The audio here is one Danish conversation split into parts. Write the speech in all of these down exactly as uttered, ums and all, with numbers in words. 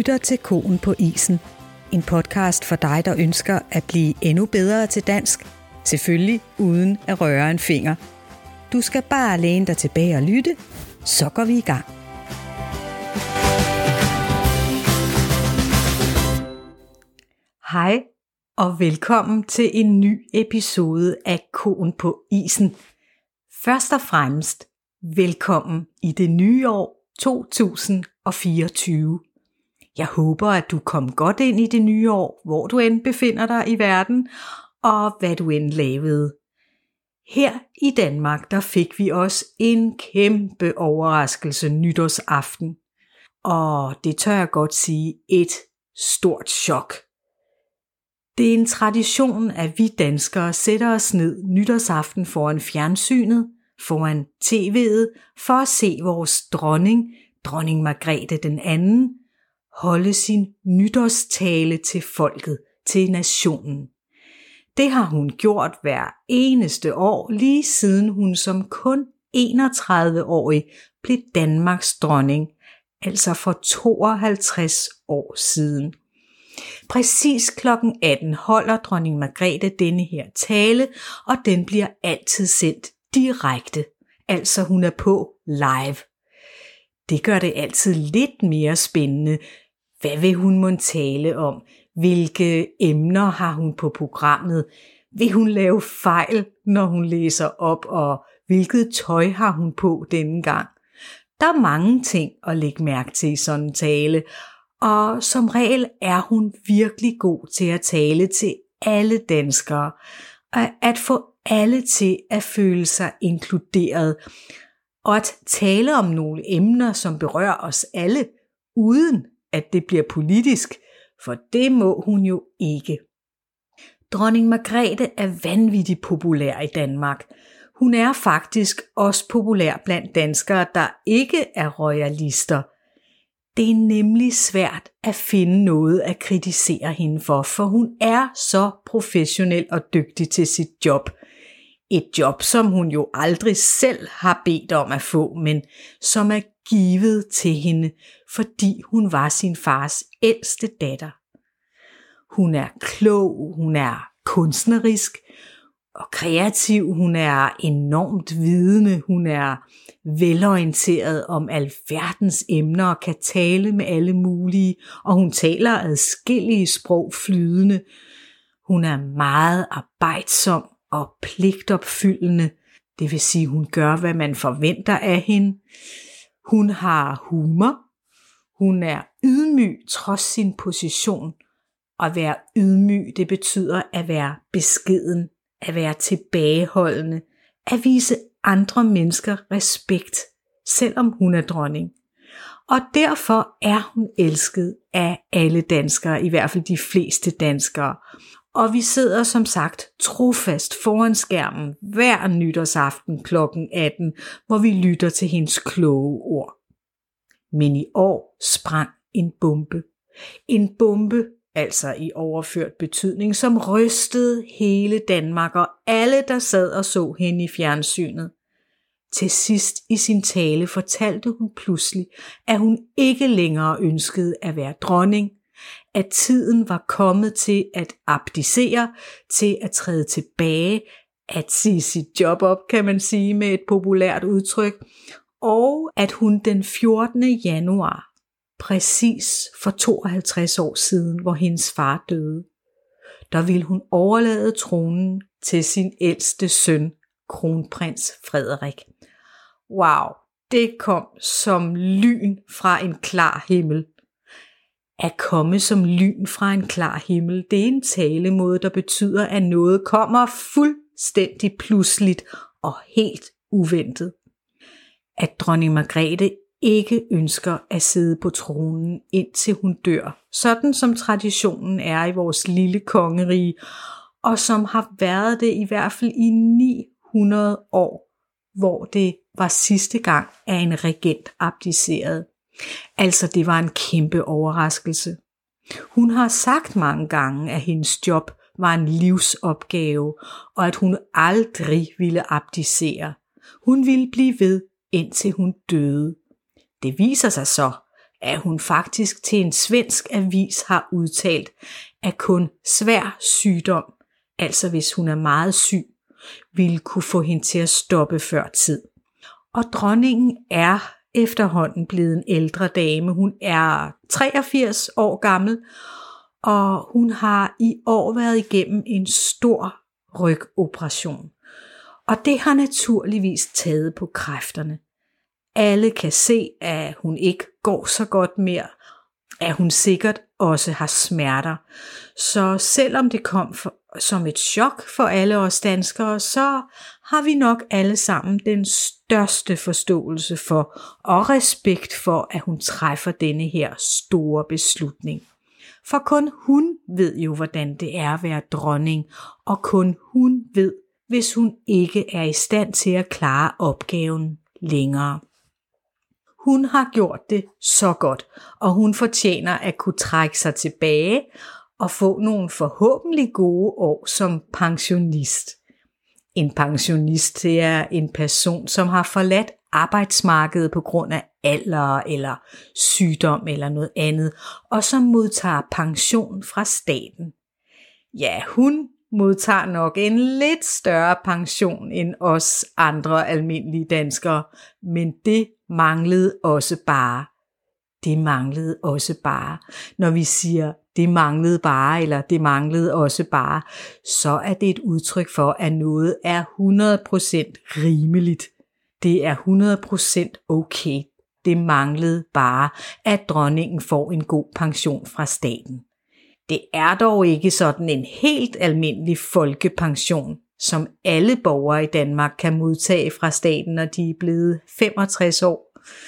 lytter til Koen på isen. En podcast for dig, der ønsker at blive endnu bedre til dansk. Selvfølgelig uden at røre en finger. Du skal bare læne dig tilbage og lytte, så går vi i gang. Hej og velkommen til en ny episode af Koen på isen. Først og fremmest velkommen i det nye år to tusind og fireogtyve. Jeg håber, at du kom godt ind i det nye år, hvor du end befinder dig i verden, og hvad du end lavede. Her i Danmark, der fik vi også en kæmpe overraskelse nytårsaften. Og det tør jeg godt sige, et stort chok. Det er en tradition, at vi danskere sætter os ned nytårsaften foran fjernsynet, foran tv'et, for at se vores dronning, dronning Margrethe den anden, holde sin nytårstale til folket, til nationen. Det har hun gjort hver eneste år, lige siden hun som kun enogtredive-årig blev Danmarks dronning, altså for tooghalvtreds år siden. Præcis klokken atten holder dronning Margrethe denne her tale, og den bliver altid sendt direkte, altså hun er på live. Det gør det altid lidt mere spændende. Hvad vil hun mon tale om? Hvilke emner har hun på programmet? Vil hun lave fejl, når hun læser op, og hvilket tøj har hun på denne gang? Der er mange ting at lægge mærke til i sådan en tale, og som regel er hun virkelig god til at tale til alle danskere, og at få alle til at føle sig inkluderet, og at tale om nogle emner, som berører os alle, uden at det bliver politisk, for det må hun jo ikke. Dronning Margrethe er vanvittigt populær i Danmark. Hun er faktisk også populær blandt danskere, der ikke er royalister. Det er nemlig svært at finde noget at kritisere hende for, for hun er så professionel og dygtig til sit job. Et job, som hun jo aldrig selv har bedt om at få, men som er givet til hende, fordi hun var sin fars ældste datter. Hun er klog, hun er kunstnerisk og kreativ, hun er enormt vidende, hun er velorienteret om alverdens emner og kan tale med alle mulige, og hun taler adskillige sprog flydende. Hun er meget arbejdsom og pligtopfyldende, det vil sige, hun gør, hvad man forventer af hende. Hun har humor, hun er ydmyg trods sin position. At være ydmyg, det betyder at være beskeden, at være tilbageholdende, at vise andre mennesker respekt, selvom hun er dronning. Og derfor er hun elsket af alle danskere, i hvert fald de fleste danskere. Og vi sidder som sagt trofast foran skærmen hver nytårsaften klokken atten, hvor vi lytter til hendes kloge ord. Men i år sprang en bombe. En bombe, altså i overført betydning, som rystede hele Danmark og alle, der sad og så hende i fjernsynet. Til sidst i sin tale fortalte hun pludselig, at hun ikke længere ønskede at være dronning, at tiden var kommet til at abdicere, til at træde tilbage, at sige sit job op, kan man sige med et populært udtryk, og at hun den fjortende januar, præcis for tooghalvtreds år siden, hvor hendes far døde, der ville hun overlade tronen til sin ældste søn, kronprins Frederik. Wow, det kom som lyn fra en klar himmel. At komme som lyn fra en klar himmel, det er en talemåde, der betyder, at noget kommer fuldstændig pludseligt og helt uventet. At dronning Margrethe ikke ønsker at sidde på tronen, indtil hun dør, sådan som traditionen er i vores lille kongerige, og som har været det i hvert fald i ni hundrede år, hvor det var sidste gang, at en regent abdicerede. Altså det var en kæmpe overraskelse. Hun har sagt mange gange, at hendes job var en livsopgave, og at hun aldrig ville abdicere. Hun ville blive ved, indtil hun døde. Det viser sig så, at hun faktisk til en svensk avis har udtalt, at kun svær sygdom, altså hvis hun er meget syg, ville kunne få hende til at stoppe før tid. Og dronningen er efterhånden blevet en ældre dame. Hun er treogfirs år gammel, og hun har i år været igennem en stor rygoperation. Og det har naturligvis taget på kræfterne. Alle kan se, at hun ikke går så godt mere, at hun sikkert også har smerter. Så selvom det kom for, som et chok for alle os danskere, så har vi nok alle sammen den største forståelse for og respekt for, at hun træffer denne her store beslutning. For kun hun ved jo, hvordan det er at være dronning, og kun hun ved, hvis hun ikke er i stand til at klare opgaven længere. Hun har gjort det så godt, og hun fortjener at kunne trække sig tilbage og få nogle forhåbentlig gode år som pensionist. En pensionist, det er en person, som har forladt arbejdsmarkedet på grund af alder eller sygdom eller noget andet, og som modtager pension fra staten. Ja, hun modtager nok en lidt større pension end os andre almindelige danskere, men det manglede også bare. Det manglede også bare. Når vi siger, det manglede bare, eller det manglede også bare, så er det et udtryk for, at noget er hundrede procent rimeligt. Det er hundrede procent okay. Det manglede bare, at dronningen får en god pension fra staten. Det er dog ikke sådan en helt almindelig folkepension, som alle borgere i Danmark kan modtage fra staten, når de er blevet femogtres år.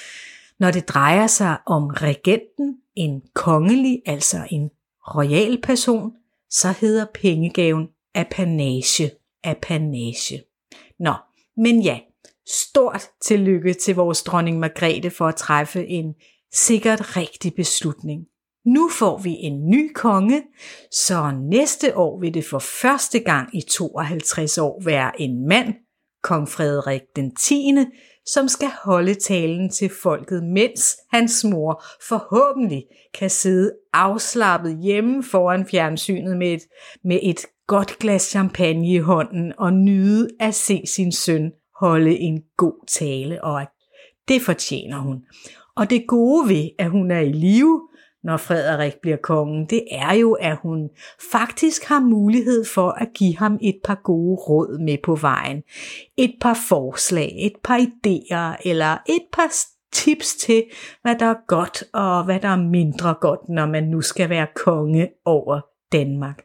Når det drejer sig om regenten, en kongelig, altså en royal person, så hedder pengegaven apanage. Apanage. Nå, men ja, stort tillykke til vores dronning Margrethe for at træffe en sikkert rigtig beslutning. Nu får vi en ny konge, så næste år vil det for første gang i tooghalvtreds år være en mand, kong Frederik den tiende, som skal holde talen til folket, mens hans mor forhåbentlig kan sidde afslappet hjemme foran fjernsynet med et, med et godt glas champagne i hånden og nyde at se sin søn holde en god tale, og at det fortjener hun. Og det gode ved, at hun er i live, når Frederik bliver kongen, det er jo, at hun faktisk har mulighed for at give ham et par gode råd med på vejen. Et par forslag, et par idéer eller et par tips til, hvad der er godt og hvad der er mindre godt, når man nu skal være konge over Danmark.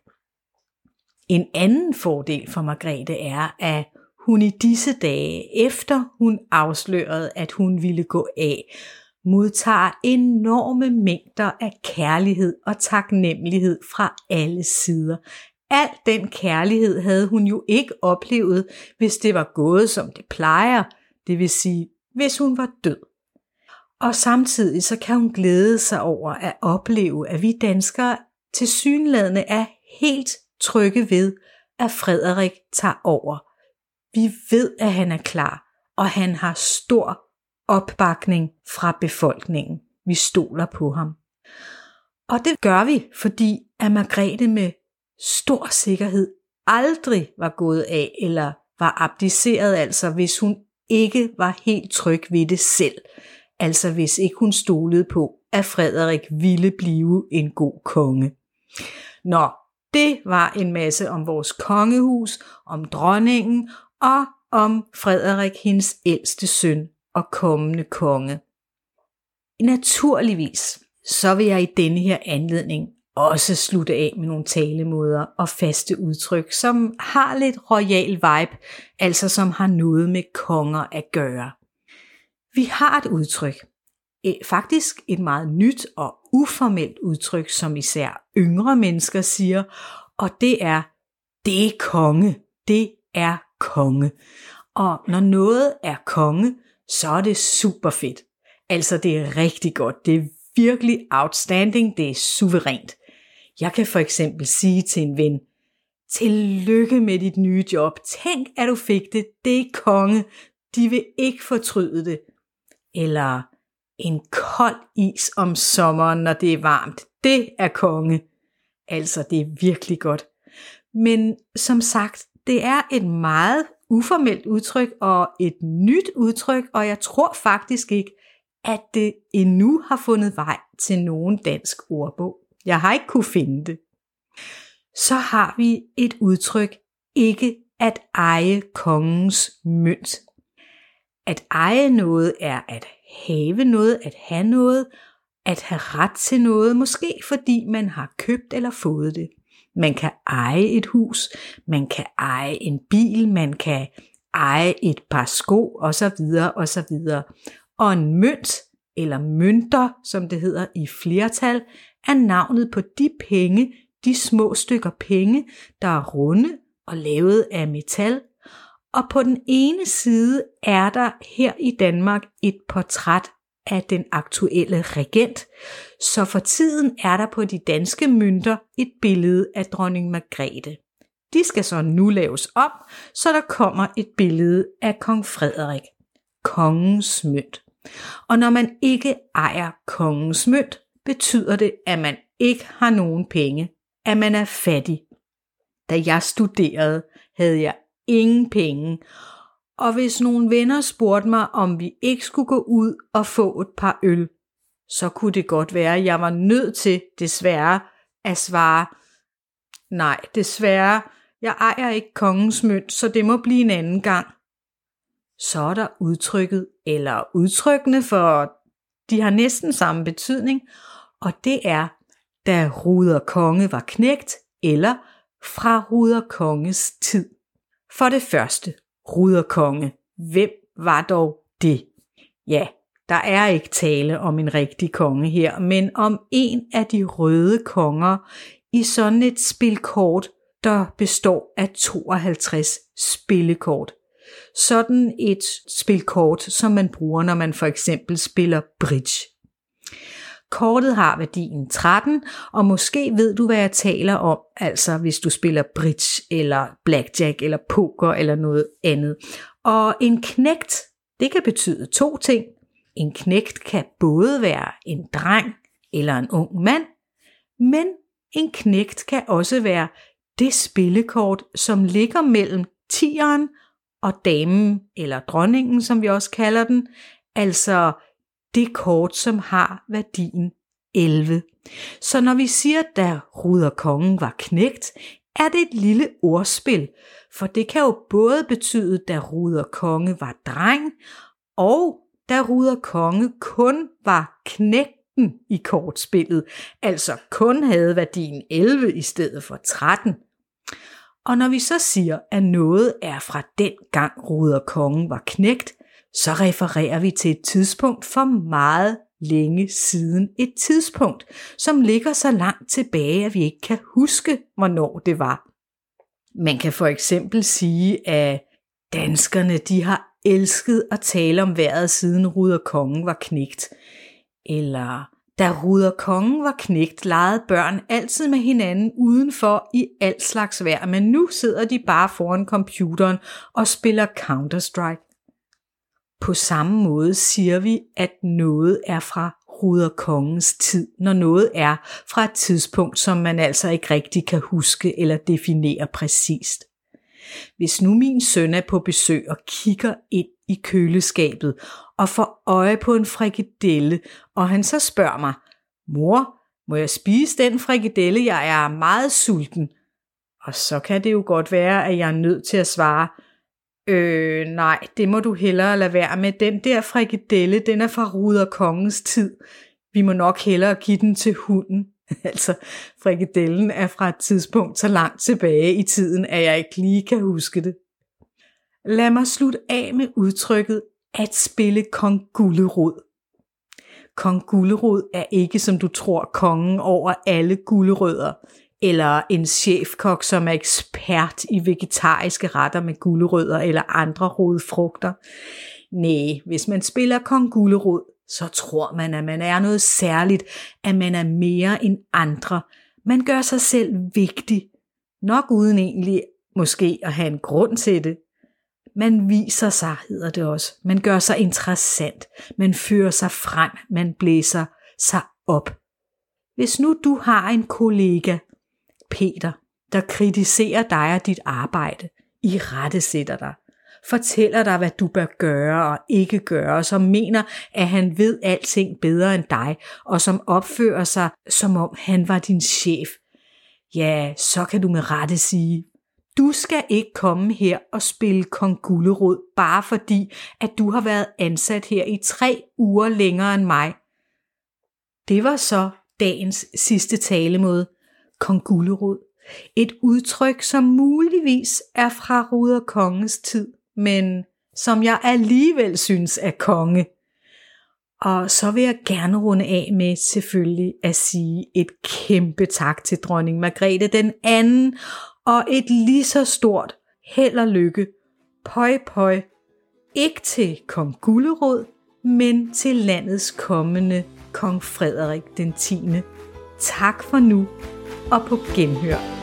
En anden fordel for Margrethe er, at hun i disse dage, efter hun afslørede, at hun ville gå af, modtager enorme mængder af kærlighed og taknemmelighed fra alle sider. Al den kærlighed havde hun jo ikke oplevet, hvis det var gået som det plejer, det vil sige, hvis hun var død. Og samtidig så kan hun glæde sig over at opleve, at vi danskere tilsyneladende er helt trygge ved, at Frederik tager over. Vi ved, at han er klar, og han har stor opbakning fra befolkningen. Vi stoler på ham. Og det gør vi, fordi at Margrethe med stor sikkerhed aldrig var gået af eller var abdiceret, altså hvis hun ikke var helt tryg ved det selv. Altså hvis ikke hun stolede på, at Frederik ville blive en god konge. Nå, det var en masse om vores kongehus, om dronningen og om Frederik, hendes ældste søn og kommende konge. Naturligvis, så vil jeg i denne her anledning også slutte af med nogle talemåder og faste udtryk, som har lidt royal vibe, altså som har noget med konger at gøre. Vi har et udtryk, faktisk et meget nyt og uformelt udtryk, som især yngre mennesker siger, og det er, det er konge, det er konge. Og når noget er konge, så er det super fedt. Altså det er rigtig godt, det er virkelig outstanding, det er suverænt. Jeg kan for eksempel sige til en ven, tillykke med dit nye job, tænk at du fik det, det er konge, de vil ikke fortryde det. Eller En kold is om sommeren, når det er varmt, det er konge. Altså, det er virkelig godt. Men som sagt, det er et meget uformelt udtryk og et nyt udtryk, og jeg tror faktisk ikke, at det endnu har fundet vej til nogen dansk ordbog. Jeg har ikke kunne finde det. Så har vi et udtryk, ikke at eje kongens mønt. At eje noget er at have noget, at have noget, at have ret til noget, måske fordi man har købt eller fået det. Man kan eje et hus, man kan eje en bil, man kan eje et par sko osv. osv. Og en mønt, eller mønter, som det hedder i flertal, er navnet på de penge, de små stykker penge, der er runde og lavet af metal. Og på den ene side er der her i Danmark et portræt af den aktuelle regent, så for tiden er der på de danske mønter et billede af dronning Margrethe. De skal så nu laves om, så der kommer et billede af kong Frederik, kongens mønt. Og når man ikke ejer kongens mønt, betyder det, at man ikke har nogen penge, at man er fattig. Da jeg studerede, havde jeg ingen penge, og hvis nogle venner spurgte mig, om vi ikke skulle gå ud og få et par øl, så kunne det godt være, at jeg var nødt til, desværre, at svare, nej, desværre, jeg ejer ikke kongens mønt, så det må blive en anden gang. Så er der udtrykket, eller udtrykkene, for de har næsten samme betydning, og det er, da Ruder Konge var knægt, eller fra Ruder Konges tid. For det første, Ruder Konge. Hvem var dog det? Ja, der er ikke tale om en rigtig konge her, men om en af de røde konger i sådan et spilkort, der består af tooghalvtreds spillekort. Sådan et spilkort, som man bruger, når man for eksempel spiller bridge. Kortet har værdien tretten, og måske ved du, hvad jeg taler om, altså hvis du spiller bridge, eller blackjack, eller poker, eller noget andet. Og en knægt, det kan betyde to ting. En knægt kan både være en dreng, eller en ung mand, men en knægt kan også være det spillekort, som ligger mellem tieren og damen, eller dronningen, som vi også kalder den, altså det kort, som har værdien elleve. Så når vi siger, da Ruder Kongen var knægt, er det et lille ordspil, for det kan jo både betyde, da Ruder Konge var dreng, og da Ruder Konge kun var knægten i kortspillet, altså kun havde værdien elleve i stedet for tretten. Og når vi så siger, at noget er fra den gang Ruder Kongen var knægt, så refererer vi til et tidspunkt for meget længe siden. Et tidspunkt, som ligger så langt tilbage, at vi ikke kan huske, hvornår det var. Man kan for eksempel sige, at danskerne de har elsket at tale om vejret siden Ruder Kongen var knægt. Eller da Ruder Kongen var knægt, legede børn altid med hinanden udenfor i al slags vejr, men nu sidder de bare foran computeren og spiller Counter-Strike. På samme måde siger vi, at noget er fra Ruder Kongens tid, når noget er fra et tidspunkt, som man altså ikke rigtig kan huske eller definere præcist. Hvis nu min søn er på besøg og kigger ind i køleskabet og får øje på en frikadelle, og han så spørger mig, mor, må jeg spise den frikadelle? Jeg er meget sulten. Og så kan det jo godt være, at jeg er nødt til at svare, Øh, nej, det må du hellere lade være med. Den der frikadelle, den er fra Ruder Kongens tid. Vi må nok hellere give den til hunden. Altså, frikadellen er fra et tidspunkt så langt tilbage i tiden, at jeg ikke lige kan huske det. Lad mig slutte af med udtrykket at spille kong Gullerod. Kong Gullerod er ikke, som du tror, kongen over alle gulerødder, eller en chefkok, som er ekspert i vegetariske retter med gulerødder eller andre rodfrugter. Nej, hvis man spiller kong Gullerod, så tror man, at man er noget særligt, at man er mere end andre. Man gør sig selv vigtig, nok uden egentlig måske at have en grund til det. Man viser sig, hedder det også. Man gør sig interessant. Man fører sig frem. Man blæser sig op. Hvis nu du har en kollega, Peter, der kritiserer dig og dit arbejde, irettesætter dig, fortæller dig, hvad du bør gøre og ikke gøre, og som mener, at han ved alting bedre end dig, og som opfører sig, som om han var din chef, ja, så kan du med rette sige, du skal ikke komme her og spille kong Gullerod, bare fordi, at du har været ansat her i tre uger længere end mig. Det var så dagens sidste talemåde, kong Gullerod. Et udtryk, som muligvis er fra Ruder Konges tid, men som jeg alligevel synes er konge. Og så vil jeg gerne runde af med selvfølgelig at sige et kæmpe tak til dronning Margrethe den anden, og et lige så stort held og lykke, pøj pøj, ikke til kong Gullerod, men til landets kommende kong Frederik den tiende. Tak for nu, og på genhør.